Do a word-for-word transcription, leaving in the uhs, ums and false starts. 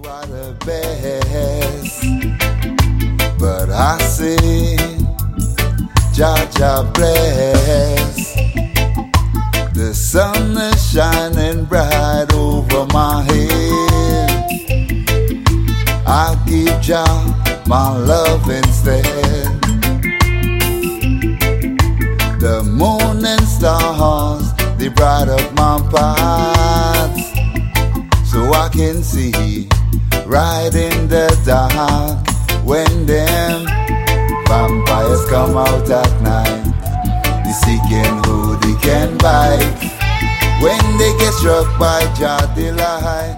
are the best, but I say, Jah Jah bless. The sun is shining bright over my head. I give Jah my love instead. The moon and stars, they bright up my path, so I can see right in the dark. When them vampires come out at night, they seeking who they can bite. When they get struck by Jah, they lie.